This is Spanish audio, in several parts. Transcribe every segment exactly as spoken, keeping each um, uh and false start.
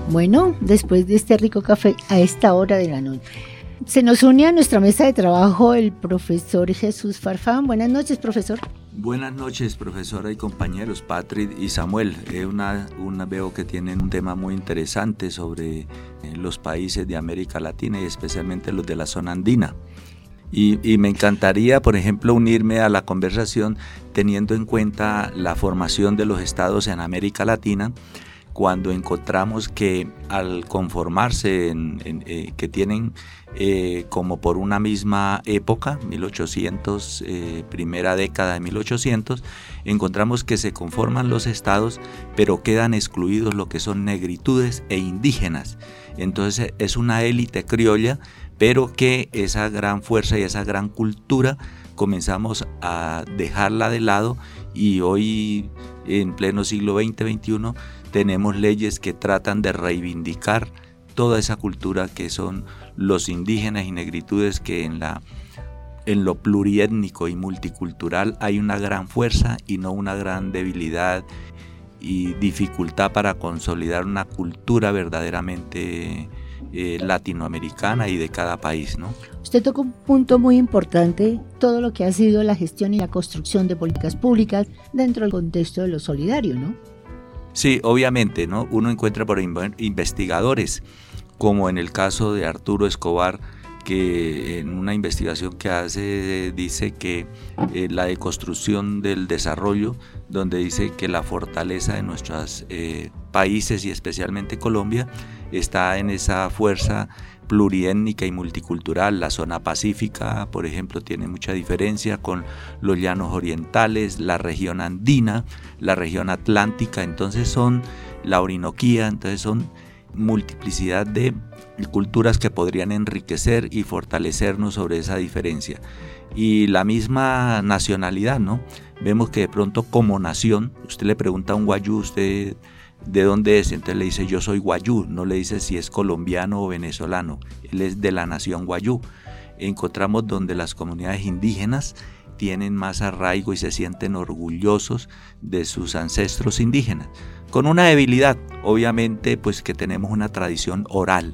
Bueno, después de este rico café a esta hora de la noche, se nos une a nuestra mesa de trabajo el profesor Jesús Farfán. Buenas noches, profesor. Buenas noches, profesora y compañeros, Patrick y Samuel. Eh, una, una, veo que tienen un tema muy interesante sobre eh, los países de América Latina y especialmente los de la zona andina. Y, y me encantaría, por ejemplo, unirme a la conversación teniendo en cuenta la formación de los estados en América Latina, cuando encontramos que al conformarse, en, en, eh, que tienen eh, como por una misma época, mil ochocientos, eh, primera década de mil ochocientos, encontramos que se conforman los estados, pero quedan excluidos lo que son negritudes e indígenas. Entonces es una élite criolla, pero que esa gran fuerza y esa gran cultura comenzamos a dejarla de lado, y hoy en pleno siglo veinte veintiuno tenemos leyes que tratan de reivindicar toda esa cultura que son los indígenas y negritudes, que en, la, en lo pluriétnico y multicultural hay una gran fuerza y no una gran debilidad y dificultad para consolidar una cultura verdaderamente eh, latinoamericana y de cada país, ¿no? Usted tocó un punto muy importante, todo lo que ha sido la gestión y la construcción de políticas públicas dentro del contexto de lo solidario, ¿no? Sí, obviamente, ¿no? Uno encuentra por investigadores, como en el caso de Arturo Escobar, que en una investigación que hace dice que eh, la deconstrucción del desarrollo, donde dice que la fortaleza de nuestros eh, países y especialmente Colombia está en esa fuerza pluriétnica y multicultural. La zona pacífica, por ejemplo, tiene mucha diferencia con los llanos orientales, la región andina, la región atlántica, entonces son la Orinoquía, entonces son multiplicidad de culturas que podrían enriquecer y fortalecernos sobre esa diferencia. Y la misma nacionalidad, ¿no? Vemos que de pronto como nación, usted le pregunta a un guayú, usted ¿de dónde es? Entonces le dice yo soy guayú, no le dice si es colombiano o venezolano, él es de la nación guayú. Encontramos donde las comunidades indígenas tienen más arraigo y se sienten orgullosos de sus ancestros indígenas, con una debilidad, obviamente, pues que tenemos una tradición oral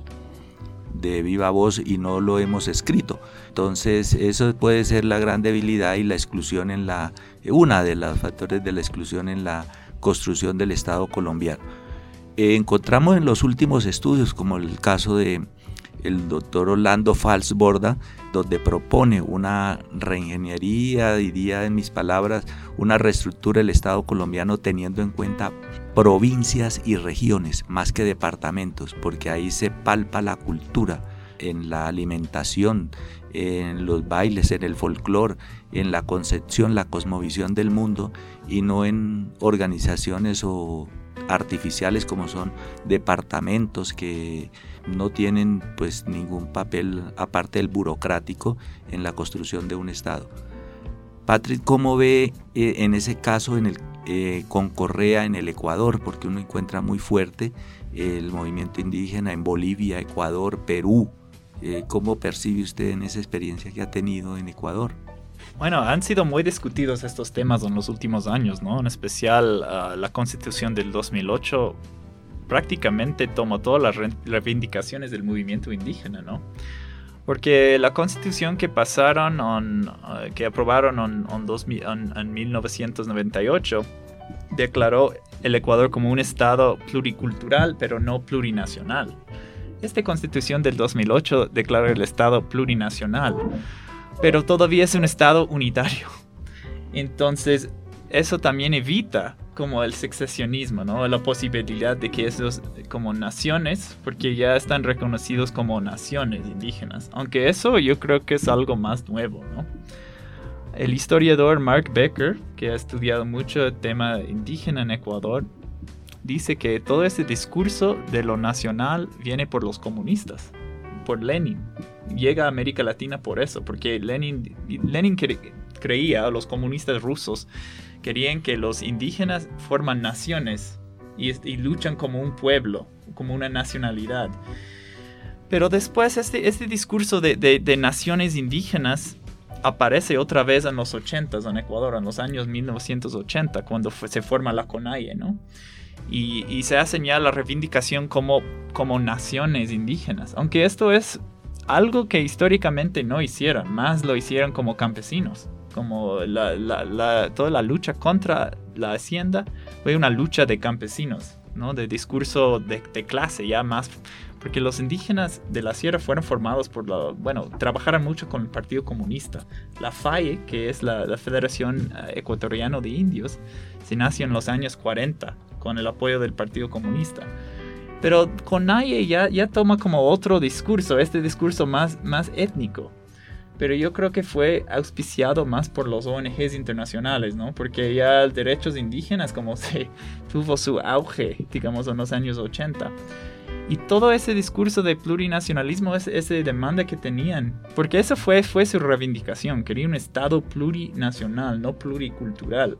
de viva voz y no lo hemos escrito. Entonces eso puede ser la gran debilidad y la exclusión en la, una de los factores de la exclusión en la construcción del Estado colombiano. Eh, encontramos en los últimos estudios, como el caso de el doctor Orlando Fals Borda, donde propone una reingeniería, diría en mis palabras, una reestructura del Estado colombiano teniendo en cuenta provincias y regiones más que departamentos, porque ahí se palpa la cultura en la alimentación, en los bailes, en el folclore, en la concepción, la cosmovisión del mundo, y no en organizaciones o artificiales como son departamentos que no tienen pues ningún papel aparte del burocrático en la construcción de un Estado. Patrick, ¿cómo ve eh, en ese caso en el, eh, con Correa en el Ecuador? Porque uno encuentra muy fuerte el movimiento indígena en Bolivia, Ecuador, Perú. Eh, ¿Cómo percibe usted en esa experiencia que ha tenido en Ecuador? Bueno, han sido muy discutidos estos temas en los últimos años, ¿no? En especial uh, la Constitución del dos mil ocho prácticamente tomó todas las re- reivindicaciones del movimiento indígena, ¿no? Porque la Constitución que pasaron, on, uh, que aprobaron on, on dos mil, on, en mil novecientos noventa y ocho, declaró el Ecuador como un estado pluricultural, pero no plurinacional. Esta Constitución del dos mil ocho declara el estado plurinacional, pero todavía es un estado unitario. Entonces, eso también evita como el secesionismo, ¿no? La posibilidad de que esos como naciones, porque ya están reconocidos como naciones indígenas. Aunque eso yo creo que es algo más nuevo, ¿no? El historiador Mark Becker, que ha estudiado mucho el tema indígena en Ecuador, dice que todo ese discurso de lo nacional viene por los comunistas, por Lenin. Llega a América Latina por eso, porque Lenin, Lenin cre- creía, los comunistas rusos querían que los indígenas forman naciones y, y luchan como un pueblo, como una nacionalidad. Pero después este, este discurso de, de, de naciones indígenas aparece otra vez en los ochentas en Ecuador, en los años mil novecientos ochenta, cuando fue, se forma la CONAIE, ¿no? Y, y se hacen ya la reivindicación como, como naciones indígenas, aunque esto es algo que históricamente no hicieron, más lo hicieron como campesinos, como la, la, la, toda la lucha contra la hacienda fue una lucha de campesinos, ¿no? De discurso de, de clase ya más, porque los indígenas de la sierra fueron formados por la, bueno, trabajaron mucho con el Partido Comunista. La F A E, que es la, la Federación Ecuatoriana de Indios, se nació en los años cuarenta con el apoyo del Partido Comunista. Pero CONAIE ya, ya toma como otro discurso, este discurso más, más étnico. Pero yo creo que fue auspiciado más por los O N Ges internacionales, ¿no? Porque ya el derechos indígenas como se tuvo su auge, digamos, en los años ochenta. Y todo ese discurso de plurinacionalismo, ese, ese demanda que tenían, porque eso fue, fue su reivindicación, quería un Estado plurinacional, no pluricultural,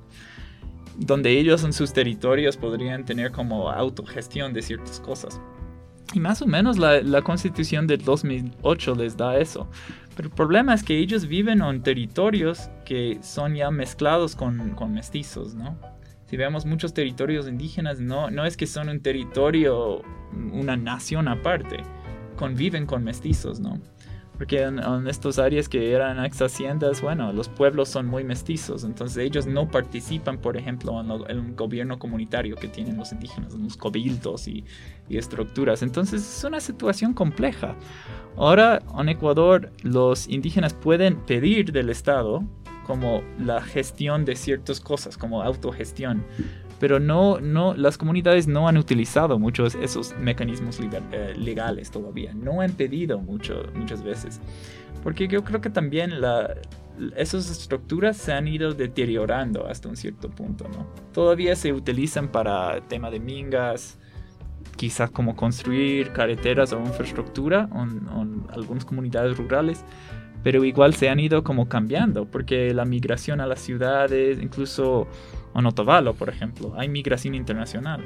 donde ellos en sus territorios podrían tener como autogestión de ciertas cosas. Y más o menos la, la Constitución del dos mil ocho les da eso. Pero el problema es que ellos viven en territorios que son ya mezclados con, con mestizos, ¿no? Si vemos muchos territorios indígenas, no, no es que son un territorio, una nación aparte, conviven con mestizos, ¿no? Porque en, en estas áreas que eran ex haciendas, bueno, los pueblos son muy mestizos, entonces ellos no participan, por ejemplo, en, lo, en el gobierno comunitario que tienen los indígenas, en los cabildos y, y estructuras. Entonces es una situación compleja. Ahora en Ecuador los indígenas pueden pedir del Estado como la gestión de ciertas cosas, como autogestión. Pero no, no, las comunidades no han utilizado muchos esos mecanismos legal, eh, legales todavía. No han pedido mucho, muchas veces. Porque yo creo que también la, esas estructuras se han ido deteriorando hasta un cierto punto, ¿no? Todavía se utilizan para tema de mingas, quizás como construir carreteras o infraestructura en, en algunas comunidades rurales. Pero igual se han ido como cambiando, porque la migración a las ciudades, incluso en Otavalo, por ejemplo, hay migración internacional.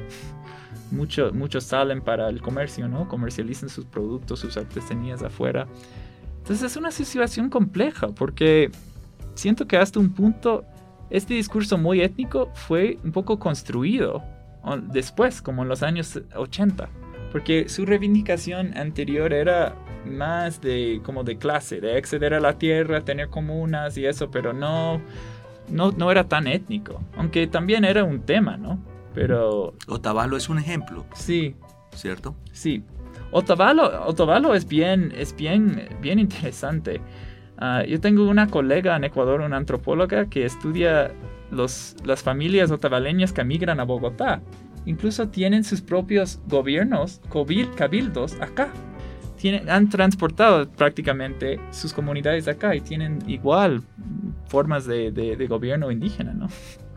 Mucho, muchos salen para el comercio, ¿no? Comercializan sus productos, sus artesanías afuera. Entonces es una situación compleja, porque siento que hasta un punto este discurso muy étnico fue un poco construido después, como en los años ochenta. Porque su reivindicación anterior era más de como de clase, de acceder a la tierra, tener comunas y eso, pero no, no, no era tan étnico, aunque también era un tema, ¿no? Pero Otavalo es un ejemplo. Sí. ¿Cierto? Sí. Otavalo, Otavalo es bien, es bien, bien interesante. Uh, yo tengo una colega en Ecuador, una antropóloga, que estudia los, las familias otavaleñas que migran a Bogotá. Incluso tienen sus propios gobiernos, cabildos acá. Tienen, han transportado prácticamente sus comunidades acá y tienen igual formas de, de, de gobierno indígena, ¿no?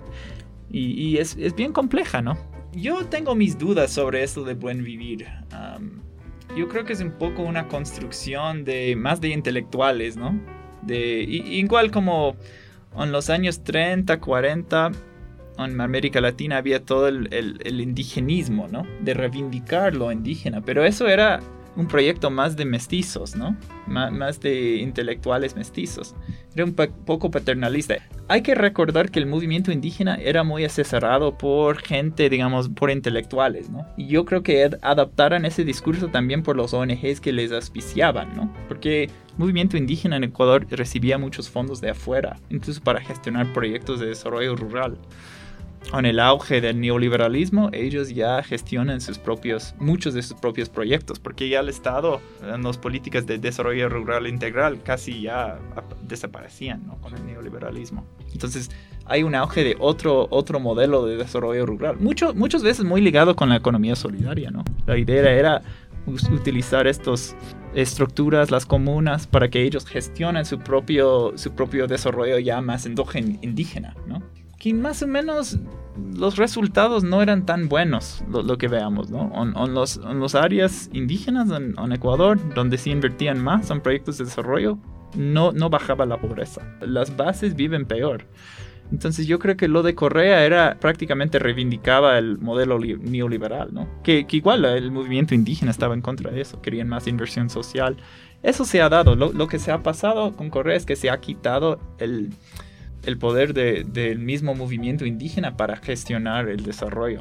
Y, y es, es bien compleja, ¿no? Yo tengo mis dudas sobre esto de buen vivir. Um, yo creo que es un poco una construcción de más de intelectuales, ¿no? De, y, igual como en los años treinta, cuarenta... en América Latina había todo el, el, el indigenismo, ¿no? De reivindicar lo indígena, pero eso era un proyecto más de mestizos, ¿no? M- más de intelectuales mestizos. Era un p- poco paternalista. Hay que recordar que el movimiento indígena era muy asesorado por gente, digamos, por intelectuales, ¿no? Y yo creo que ad- adaptaron ese discurso también por los O N Ges que les auspiciaban, ¿no? Porque el movimiento indígena en Ecuador recibía muchos fondos de afuera, incluso para gestionar proyectos de desarrollo rural. Con el auge del neoliberalismo, ellos ya gestionan sus propios, muchos de sus propios proyectos, porque ya el Estado, en las políticas de desarrollo rural integral, casi ya desaparecían, ¿no? Con el neoliberalismo. Entonces, hay un auge de otro, otro modelo de desarrollo rural, mucho, muchas veces muy ligado con la economía solidaria, ¿no? La idea era utilizar estas estructuras, las comunas, para que ellos gestionen su propio, su propio desarrollo ya más endógeno, indígena, ¿no? Que más o menos los resultados no eran tan buenos, lo, lo que veamos, ¿no? En, en, los, en las áreas indígenas en, en Ecuador, donde se invertían más en proyectos de desarrollo, no, no bajaba la pobreza. Las bases viven peor. Entonces yo creo que lo de Correa era prácticamente reivindicaba el modelo li- neoliberal, ¿no? Que, que igual el movimiento indígena estaba en contra de eso, querían más inversión social. Eso se ha dado. Lo, lo que se ha pasado con Correa es que se ha quitado el... el poder de, del mismo movimiento indígena para gestionar el desarrollo, ¿no?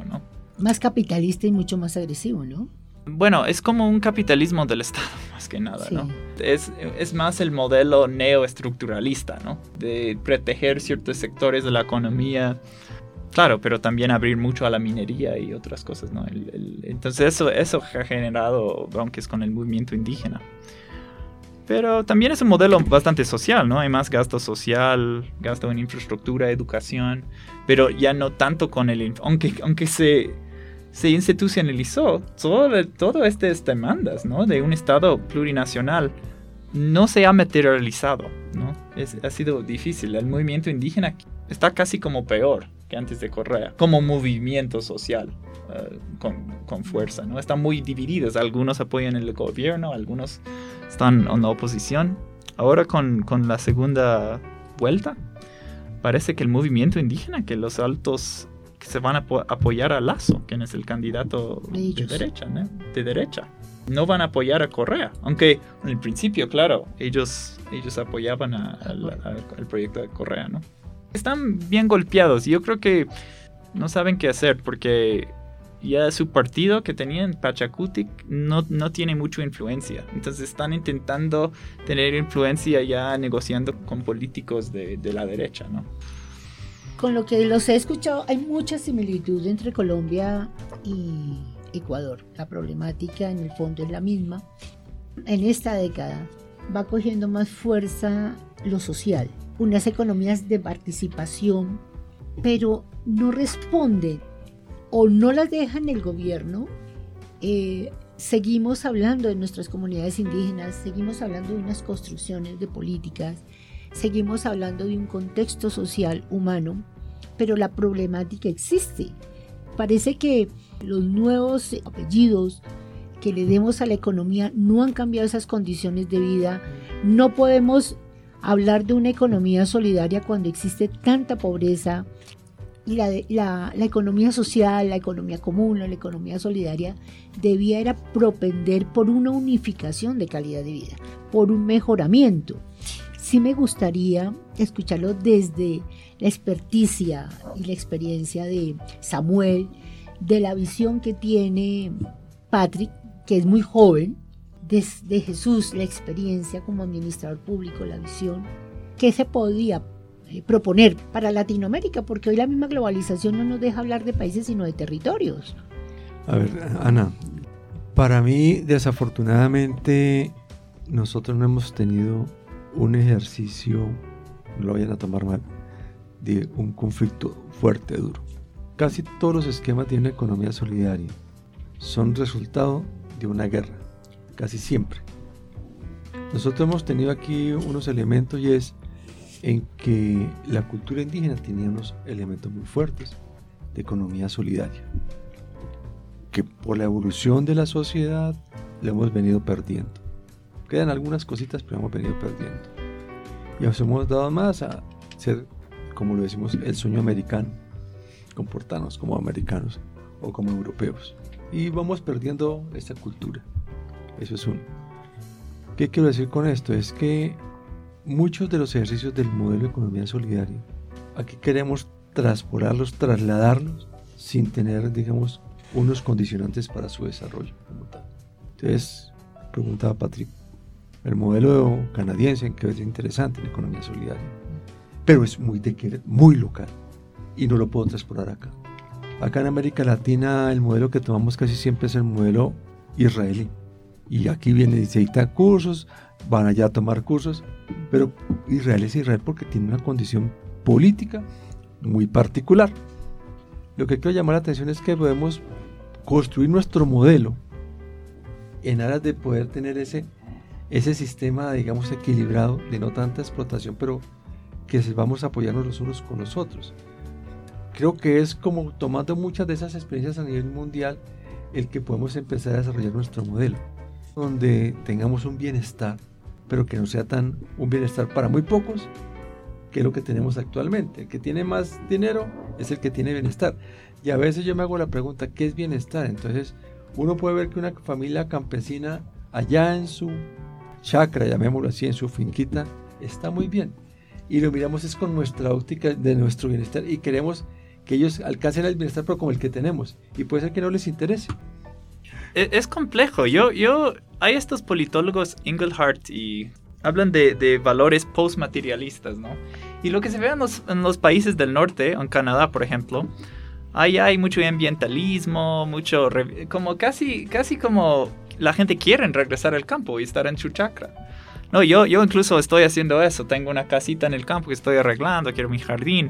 más capitalista y mucho más agresivo, ¿no? Bueno, es como un capitalismo del Estado, más que nada, Sí. ¿no? Es, es más el modelo neoestructuralista, ¿no? De proteger ciertos sectores de la economía, claro, pero también abrir mucho a la minería y otras cosas, ¿no? El, el, entonces eso, eso ha generado bronques con el movimiento indígena. Pero también es un modelo bastante social, ¿no? Hay más gasto social, gasto en infraestructura, educación, pero ya no tanto con el... Aunque, aunque se... se institucionalizó todo, todo estas demandas, ¿no? De un Estado plurinacional, no se ha materializado, ¿no? Es, ha sido difícil. El movimiento indígena está casi como peor que antes de Correa, como movimiento social uh, con, con fuerza, ¿no? Están muy divididos. Algunos apoyan el gobierno, algunos están en la oposición. Ahora con, con la segunda vuelta, parece que el movimiento indígena, que los altos... que se van a apo- apoyar a Lasso, quien es el candidato de, de derecha, ¿no? De derecha. No van a apoyar a Correa, aunque en el principio, claro, ellos, ellos apoyaban a, a la, a, al proyecto de Correa, ¿no? Están bien golpeados y yo creo que no saben qué hacer porque ya su partido que tenía en Pachacutic no, no tiene mucha influencia. Entonces están intentando tener influencia ya negociando con políticos de, de la derecha, ¿no? Con lo que los he escuchado, hay mucha similitud entre Colombia y Ecuador. La problemática en el fondo es la misma. En esta década va cogiendo más fuerza lo social, unas economías de participación, pero no responden o no las dejan el gobierno. Eh, seguimos hablando de nuestras comunidades indígenas, seguimos hablando de unas construcciones de políticas, seguimos hablando de un contexto social humano, pero la problemática existe. Parece que los nuevos apellidos que le demos a la economía no han cambiado esas condiciones de vida. No podemos hablar de una economía solidaria cuando existe tanta pobreza. La, la, la economía social, la economía común, la economía solidaria debiera propender por una unificación de calidad de vida, por un mejoramiento. Sí me gustaría escucharlo desde la experticia y la experiencia de Samuel, de la visión que tiene Patrick, que es muy joven, desde Jesús, la experiencia como administrador público, la visión, que se podía eh, proponer para Latinoamérica, porque hoy la misma globalización no nos deja hablar de países sino de territorios. A ver, Ana, para mí desafortunadamente nosotros no hemos tenido un ejercicio, no lo vayan a tomar mal, de un conflicto fuerte, duro. Casi todos los esquemas de una economía solidaria son resultado de una guerra, casi siempre. Nosotros hemos tenido aquí unos elementos y es en que la cultura indígena tenía unos elementos muy fuertes de economía solidaria, que por la evolución de la sociedad le hemos venido perdiendo. Quedan algunas cositas, pero hemos venido perdiendo. Y nos hemos dado más a ser, como lo decimos, el sueño americano, comportarnos como americanos o como europeos. Y vamos perdiendo esta cultura. Eso es uno. ¿Qué quiero decir con esto? Es que muchos de los ejercicios del modelo de economía solidaria, aquí queremos transportarlos, trasladarlos, sin tener, digamos, unos condicionantes para su desarrollo como tal. Entonces, preguntaba Patrick, el modelo canadiense, que es interesante en economía solidaria, pero es muy, de, muy local y no lo puedo transportar acá. Acá en América Latina el modelo que tomamos casi siempre es el modelo israelí. Y aquí viene, dice, ahí están cursos, van allá a tomar cursos, pero Israel es Israel porque tiene una condición política muy particular. Lo que quiero llamar la atención es que podemos construir nuestro modelo en aras de poder tener ese, ese sistema, digamos, equilibrado, de no tanta explotación, pero que vamos a apoyarnos los unos con los otros. Creo que es como tomando muchas de esas experiencias a nivel mundial el que podemos empezar a desarrollar nuestro modelo, donde tengamos un bienestar, pero que no sea tan un bienestar para muy pocos, que es lo que tenemos actualmente. El que tiene más dinero es el que tiene bienestar. Y a veces yo me hago la pregunta, ¿qué es bienestar? Entonces uno puede ver que una familia campesina allá en su chacra, llamémoslo así, en su finquita, está muy bien. Y lo miramos es con nuestra óptica de nuestro bienestar y queremos que ellos alcancen el bienestar pero como el que tenemos, y puede ser que no les interese. Es, es complejo. Yo, yo, hay estos politólogos, Engelhardt, y hablan de, de valores postmaterialistas, ¿no? Y lo que se ve en los, en los países del norte, en Canadá, por ejemplo, ahí hay mucho ambientalismo, mucho, como casi, casi como la gente quiere regresar al campo y estar en su chacra. No, yo, yo incluso estoy haciendo eso. Tengo una casita en el campo que estoy arreglando, quiero mi jardín.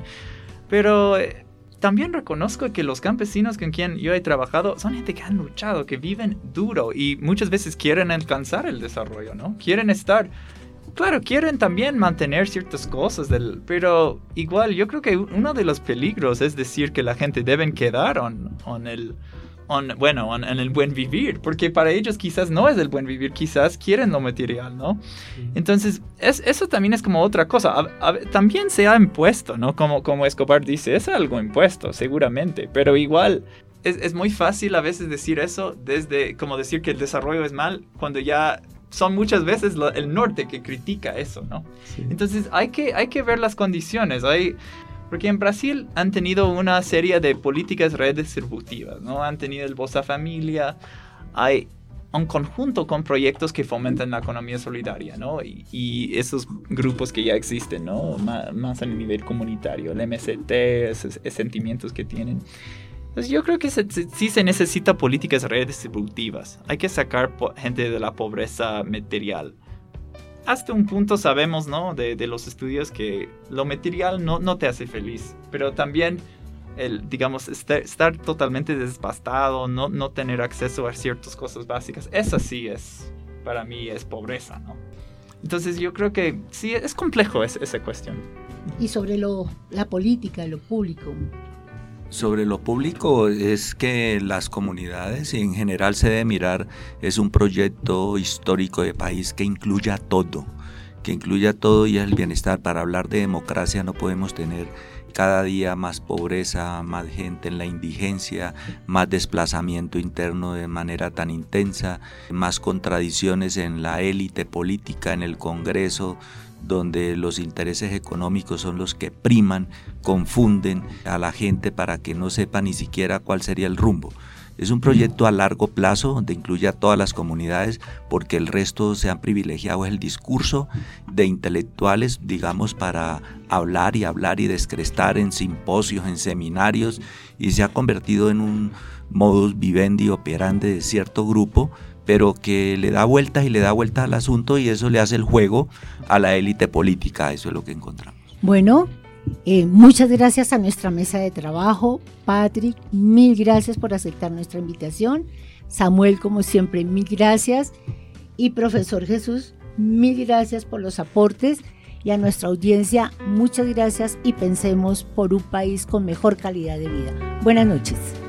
Pero eh, también reconozco que los campesinos con quien yo he trabajado son gente que han luchado, que viven duro y muchas veces quieren alcanzar el desarrollo, ¿no? Quieren estar... Claro, quieren también mantener ciertas cosas, del, pero igual yo creo que uno de los peligros es decir que la gente deben quedar on, on el, on, bueno, on, en el buen vivir, porque para ellos quizás no es el buen vivir, quizás quieren lo material, ¿no? Entonces, es, eso también es como otra cosa. A, a, también se ha impuesto, ¿no? Como, como Escobar dice, es algo impuesto, seguramente, pero igual... Es, es muy fácil a veces decir eso, desde como decir que el desarrollo es mal, cuando ya... Son muchas veces lo, el norte que critica eso, ¿no? Sí. Entonces hay que, hay que ver las condiciones. Hay, porque en Brasil han tenido una serie de políticas redistributivas, ¿no? Han tenido el Bolsa Familia. Hay un conjunto con proyectos que fomentan la economía solidaria, ¿no? Y, y esos grupos que ya existen, ¿no? Más, más a nivel comunitario. El M S T, esos, esos sentimientos que tienen. Pues yo creo que se, se, sí se necesita políticas redistributivas. Hay que sacar po- gente de la pobreza material. Hasta un punto sabemos, ¿no? De, de los estudios que lo material no, no te hace feliz. Pero también, el, digamos, estar, estar totalmente desbastado, no, no tener acceso a ciertas cosas básicas. Esa sí es, para mí, es pobreza, ¿no? Entonces yo creo que sí, es complejo es, esa cuestión. Y sobre lo, la política, lo público... Sobre lo público es que las comunidades y en general se debe mirar, es un proyecto histórico de país que incluya todo, que incluya todo y el bienestar. Para hablar de democracia no podemos tener cada día más pobreza, más gente en la indigencia, más desplazamiento interno de manera tan intensa, más contradicciones en la élite política, en el Congreso, donde los intereses económicos son los que priman, confunden a la gente para que no sepa ni siquiera cuál sería el rumbo. Es un proyecto a largo plazo donde incluye a todas las comunidades, porque el resto se han privilegiado el discurso de intelectuales, digamos, para hablar y hablar y descrestar en simposios, en seminarios, y se ha convertido en un modus vivendi operandi de cierto grupo, pero que le da vueltas y le da vueltas al asunto, y eso le hace el juego a la élite política. Eso es lo que encontramos. Bueno, eh, muchas gracias a nuestra mesa de trabajo. Patrick, mil gracias por aceptar nuestra invitación. Samuel, como siempre, mil gracias. Y profesor Jesús, mil gracias por los aportes. Y a nuestra audiencia, muchas gracias, y pensemos por un país con mejor calidad de vida. Buenas noches.